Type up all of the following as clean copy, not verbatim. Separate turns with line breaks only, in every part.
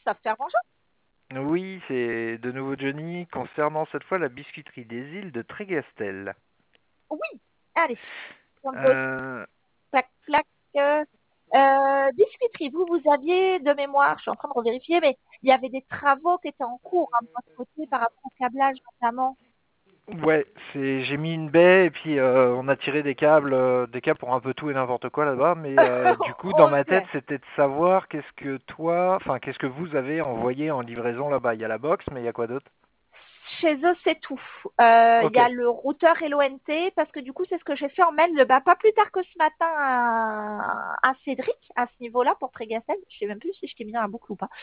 Software, bonjour.
Oui, c'est de nouveau Johnny, concernant cette fois la biscuiterie des îles de Trégastel.
Oui, allez.
Euh,
Plac, plac. Biscuiterie, vous aviez de mémoire, je suis en train de revérifier, mais il y avait des travaux qui étaient en cours de votre côté par rapport au câblage notamment.
ouais, j'ai mis une baie et puis on a tiré des câbles pour un peu tout et n'importe quoi là-bas, mais du coup dans ma tête
Ok.
c'était de savoir qu'est-ce que vous avez envoyé en livraison là-bas. Il y a la box, mais il y a quoi d'autre?
Chez eux, c'est tout. Il y
Ok,
a le routeur et l'ONT, parce que du coup, c'est ce que j'ai fait en mail, pas plus tard que ce matin à Cédric, à ce niveau-là, pour Trégastel. Je sais même plus si je t'ai mis dans la boucle ou pas.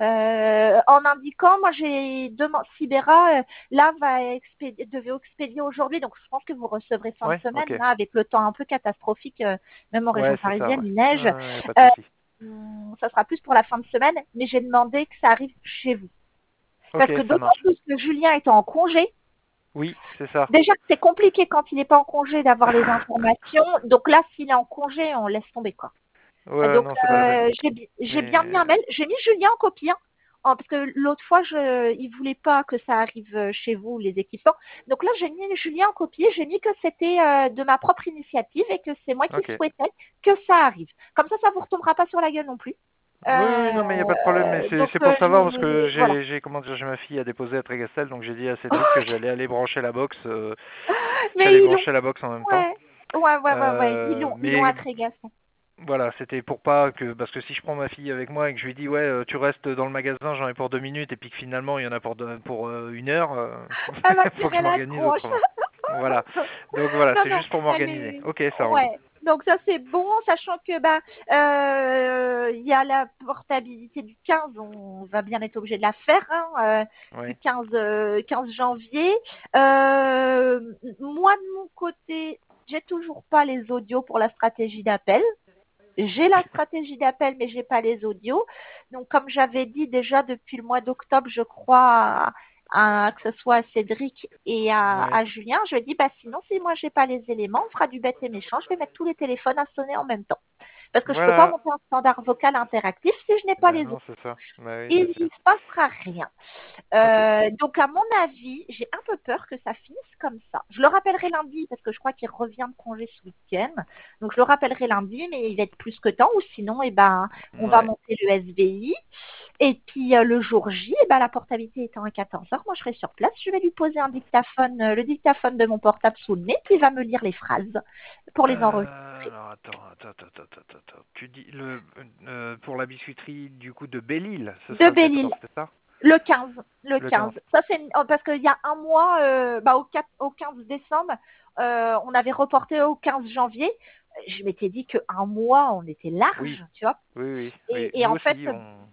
En indiquant, moi j'ai demandé, Sibera, là, devait expédier aujourd'hui, donc je pense que vous recevrez fin de
ouais,
semaine,
ok,
là, avec le temps un peu catastrophique, même en région
ouais, c'est ça,
parisienne,
ouais,
il neige.
y a pas de
Euh,
souci.
Ça sera plus pour la fin de semaine, mais j'ai demandé que ça arrive chez vous.
Ok,
Parce que
ça
d'autant
marche.
plus que Julien est en congé,
Oui, c'est ça.
déjà que c'est compliqué quand il n'est pas en congé d'avoir les informations. Donc là, s'il est en congé, on laisse tomber quoi.
Ouais,
Donc
non, c'est pas la peine.
j'ai bien mis un
Mais
mail. J'ai mis Julien en copie. Hein, parce que l'autre fois, il voulait pas que ça arrive chez vous, les équipements. Donc là, j'ai mis Julien en copie. J'ai mis que c'était de ma propre initiative et que c'est moi qui
ok.
souhaitais que ça arrive. Comme ça vous retombera pas sur la gueule non plus.
Oui, oui, non, mais il n'y a pas de problème. Mais
Donc
c'est pour savoir parce que
voilà.
comment dire, j'ai ma fille à déposer à Trégastel, donc j'ai dit à Cédric que j'allais aller brancher la box, que j'allais
Mais ils l'ont.
brancher la box en même temps.
Ouais. Ouais. Ils l'ont
Mais
à Trégas.
voilà, c'était pour pas que, parce que si je prends ma fille avec moi et que je lui dis ouais, tu restes dans le magasin, j'en ai pour 2 minutes, et puis que finalement il y en a pour 1 heure,
Elle va
faut que je
tirer la
m'organise
tronche.
autrement. Voilà. Donc voilà,
Non,
c'est
non,
juste pour
elle
m'organiser.
est...
Ok, ça roule.
Ouais. Donc ça c'est bon, sachant que il y a la portabilité du 15, on va bien être obligé de la faire, hein, du
Ouais.
15 janvier. Moi de mon côté, j'ai toujours pas les audios pour la stratégie d'appel. J'ai la stratégie d'appel, mais j'ai pas les audios. Donc, comme j'avais dit déjà depuis le mois d'octobre, je crois, que ce soit à Cédric et
Ouais.
à Julien, je dis, bah, sinon, si moi j'ai pas les éléments, on fera du bête et méchant. Je vais mettre tous les téléphones à sonner en même temps. Parce que je peux pas
Voilà.
monter un standard vocal interactif si je n'ai pas
Ben
les
non,
audios.
c'est ça. Ben oui,
Il
c'est
ne
sûr.
se passera rien.
Ok.
Donc, à mon avis, j'ai un peu peur que ça finisse comme ça. Je le rappellerai lundi parce que je crois qu'il revient de congé ce week-end. Donc, je le rappellerai lundi, mais il va être plus que temps. Ou sinon, on va
Ouais.
monter le SVI. Et puis, le jour J, la portabilité étant à 14h, moi, je serai sur place. Je vais lui poser un dictaphone, le dictaphone de mon portable sous le nez, puis il va me lire les phrases pour les enregistrer.
Alors attends. Tu dis pour la biscuiterie du coup de Belle-Île, ce
De
sera le
Belle-Île.
14, c'est ça?
Le 15, le
Le
15.
15.
Ça c'est parce qu'il y a un mois, au 15 décembre, on avait reporté au 15 janvier. Je m'étais dit qu'un mois, on était
Oui,
large, tu vois.
oui.
Et
Nous
en fait,
aussi, on.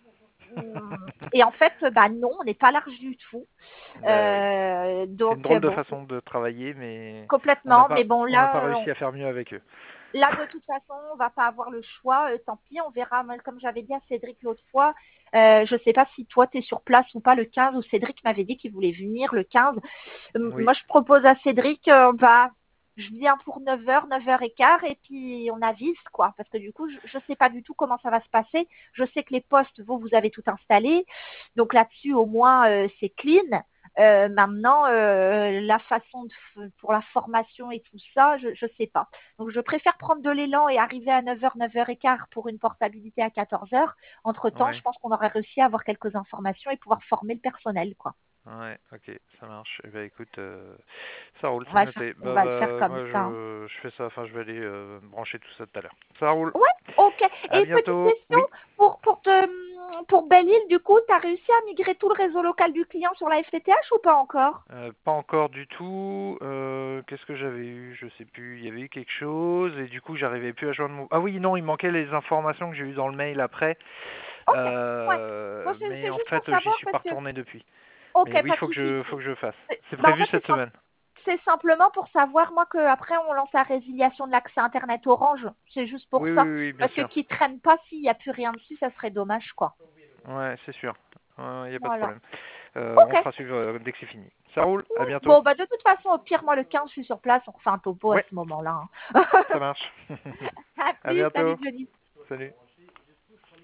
non, on n'est pas large du tout.
Bah oui. C'est une
Donc
drôle de
bon,
façon de travailler, mais
complètement. Mais bon,
on n'a pas réussi à faire mieux avec eux.
là, de toute façon, on va pas avoir le choix. Tant pis, on verra. Comme j'avais dit à Cédric l'autre fois, je sais pas si toi, tu es sur place ou pas le 15, ou Cédric m'avait dit qu'il voulait venir le 15.
Oui.
Moi, je propose à Cédric, je viens pour 9h, 9h15, et puis on avise, quoi. Parce que du coup, je sais pas du tout comment ça va se passer. Je sais que les postes, vous avez tout installé. Donc là-dessus, au moins, c'est clean. Maintenant, la façon pour la formation et tout ça, je sais pas. Donc, je préfère prendre de l'élan et arriver à 9h, 9h15 pour une portabilité à 14h. Entre-temps, je
Ouais.
pense qu'on aurait réussi à avoir quelques informations et pouvoir former le personnel, quoi.
Ouais, ok, ça marche. Eh ben écoute, ça roule, c'est noté.
On va le faire comme
Moi
ça. Hein.
je fais ça, enfin je vais aller brancher tout ça tout à l'heure. Ça roule.
Ouais, ok.
À
Et petite
bientôt.
question,
Oui.
pour Belle-Île, du coup, tu as réussi à migrer tout le réseau local du client sur la FTTH ou pas encore?
Pas encore du tout. Qu'est-ce que j'avais eu? Je sais plus. Il y avait eu quelque chose et du coup j'arrivais plus à joindre mon. Ah oui, non, il manquait les informations que j'ai eues dans le mail après.
Ok, ouais. Bon,
Mais
c'est
en
juste pour
fait, j'y
savoir
suis
parce
pas
que...
retourné depuis. Mais
Ok,
oui,
pas de souci.
faut que je fasse. C'est
En
prévu
fait,
cette semaine.
c'est simplement pour savoir, moi, qu'après, on lance la résiliation de l'accès Internet Orange. C'est juste pour ça.
Oui, bien
Parce que
sûr.
qui traîne pas, s'il n'y a plus rien dessus, ça serait dommage, quoi.
Ouais, c'est sûr. Il n'y a pas de
Voilà.
problème. On
Ok.
fera suivre dès que c'est fini. Ça roule. À bientôt.
Bon, de toute façon, au pire, moi, le 15, je suis sur place. On refait un topo à
Ouais,
ce moment-là. Hein.
ça marche.
À
À
plus. Salut,
bientôt.
Johnny.
Salut.